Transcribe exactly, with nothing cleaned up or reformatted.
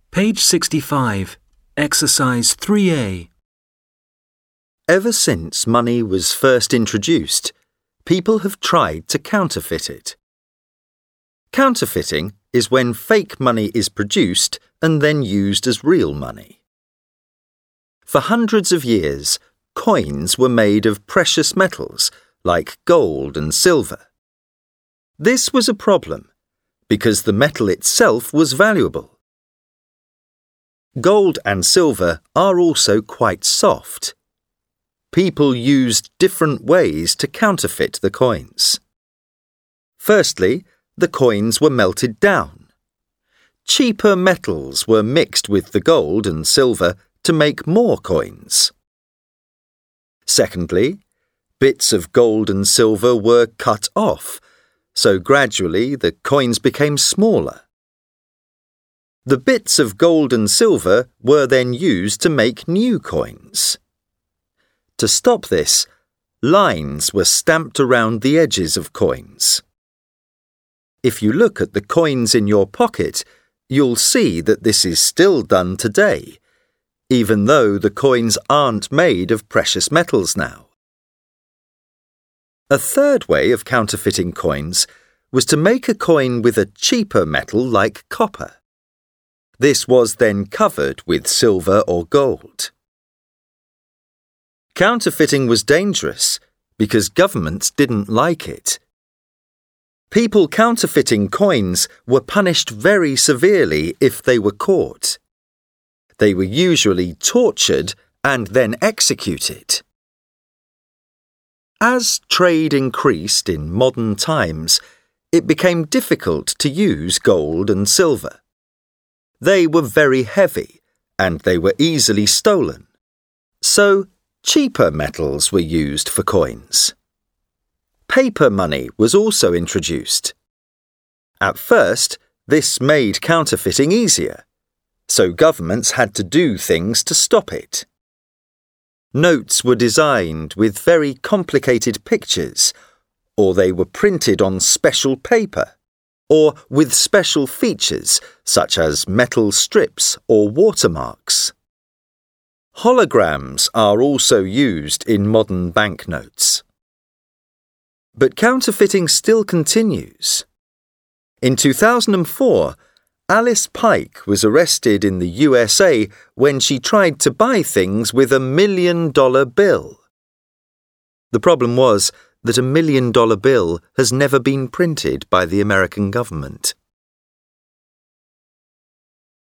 Page sixty-five, Exercise three A. Ever since money was first introduced, people have tried to counterfeit it. Counterfeiting is when fake money is produced and then used as real money. For hundreds of years, coins were made of precious metals like gold and silver. This was a problem because the metal itself was valuable. Gold and silver are also quite soft. People used different ways to counterfeit the coins. Firstly, the coins were melted down. Cheaper metals were mixed with the gold and silver to make more coins. Secondly, bits of gold and silver were cut off, so gradually the coins became smaller. The bits of gold and silver were then used to make new coins. To stop this, lines were stamped around the edges of coins. If you look at the coins in your pocket, you'll see that this is still done today, even though the coins aren't made of precious metals now. A third way of counterfeiting coins was to make a coin with a cheaper metal like copper. This was then covered with silver or gold. Counterfeiting was dangerous because governments didn't like it. People counterfeiting coins were punished very severely if they were caught. They were usually tortured and then executed. As trade increased in modern times, it became difficult to use gold and silver. They were very heavy and they were easily stolen. So, cheaper metals were used for coins. Paper money was also introduced. At first, this made counterfeiting easier, so governments had to do things to stop it. Notes were designed with very complicated pictures, or they were printed on special paper, or with special features such as metal strips or watermarks. Holograms are also used in modern banknotes. But counterfeiting still continues. In two thousand four, Alice Pike was arrested in the U S A when she tried to buy things with a million-dollar bill. The problem was that a million-dollar bill has never been printed by the American government.